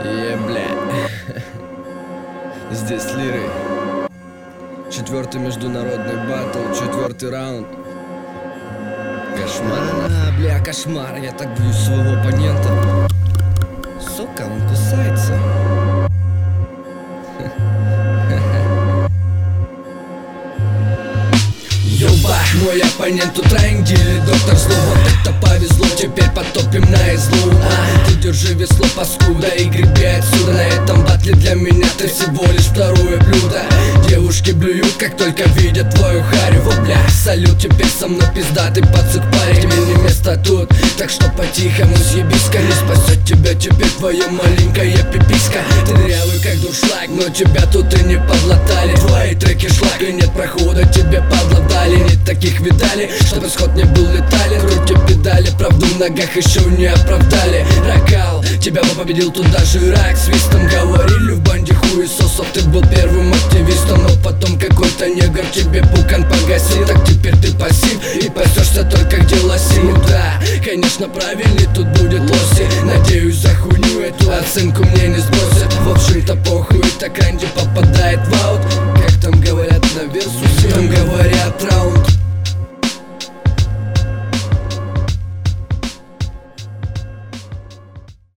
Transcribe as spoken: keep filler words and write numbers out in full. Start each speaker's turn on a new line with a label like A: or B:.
A: Е, бля. Здесь Лиры. Четвертый международный батл, четвертый раунд. Кошмар. А, бля, кошмар. Я так боюсь своего оппонента. Сука, он кусается. Ёба, мой оппонент утрендили, доктор зло. Вот это повезло, теперь потопим на излу. А, ты держи весло, паскуда, и греби отсюда. На этом батле для меня ты всего лишь второе блюдо. Девушки блюют, как только видят твою харю. Вот, бля, салют, теперь со мной пиздатый пацак парень. Тебе не место тут, так что по-тихому съебись-ка. Не спасет тебя теперь твоя маленькая пиписька. Ты дырявый как дуршлаг, но тебя тут и не подлатали. Твои треки шлак, и нет прохода, тебе подладали. Не таких видали, чтобы исход не был летален. Крути педали, правду в ногах еще не оправдали. Ракал, тебя бы победил тут даже Ирак. Свистом говорили в банде хуесосов, ты был первым активистом. Но потом какой-то негр тебе пукан погасил. Так теперь ты пассив и пасешься только к деласи. Ну да, конечно правильный тут будет лоси. Надеюсь, за хуйню эту оценку мне не сбросят. В общем-то похуй, так Ранди попадает в аут.